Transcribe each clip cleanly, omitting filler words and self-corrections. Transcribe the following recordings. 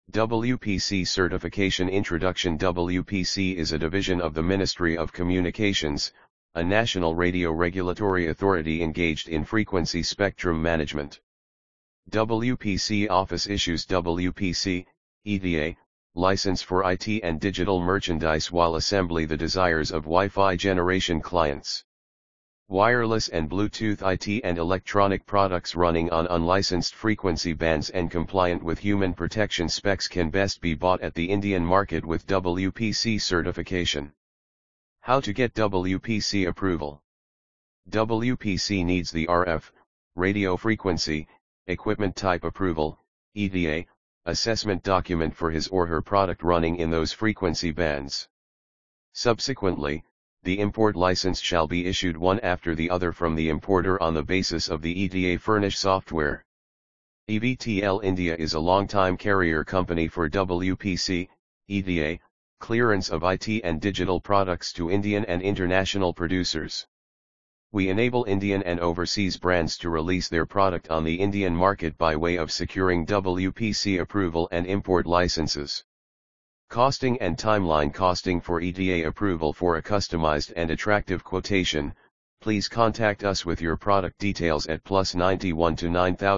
WPC Certification Introduction. WPC is a division of the Ministry of Communications, a national radio regulatory authority engaged in frequency spectrum management. WPC Office issues WPC, EDA, license for IT and digital merchandise while assembly the desires of Wi-Fi generation clients. Wireless and Bluetooth IT and electronic products running on unlicensed frequency bands and compliant with human protection specs can best be bought at the Indian market with WPC certification. How to get WPC approval? WPC needs the RF, radio frequency, equipment type approval, EDA, assessment document for his or her product running in those frequency bands. Subsequently, the import license shall be issued one after the other from the importer on the basis of the EDA furnished software. EVTL India is a long-time carrier company for WPC, EDA, clearance of IT and digital products to Indian and international producers. We enable Indian and overseas brands to release their product on the Indian market by way of securing WPC approval and import licenses. Costing and timeline. Costing for EDA approval. For a customized and attractive quotation, please contact us with your product details at +91 to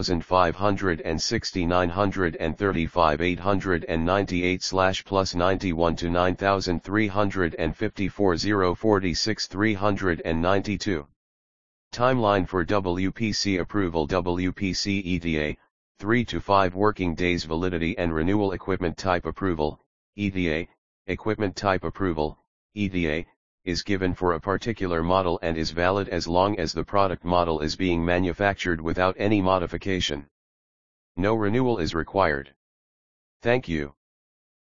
9560 935 898 /+91 to 9354 046 392. Timeline for WPC approval. WPC EDA, 3 to 5 working days. Validity and renewal. Equipment type approval, EDA, equipment type approval, EDA, is given for a particular model and is valid as long as the product model is being manufactured without any modification. No renewal is required. Thank you.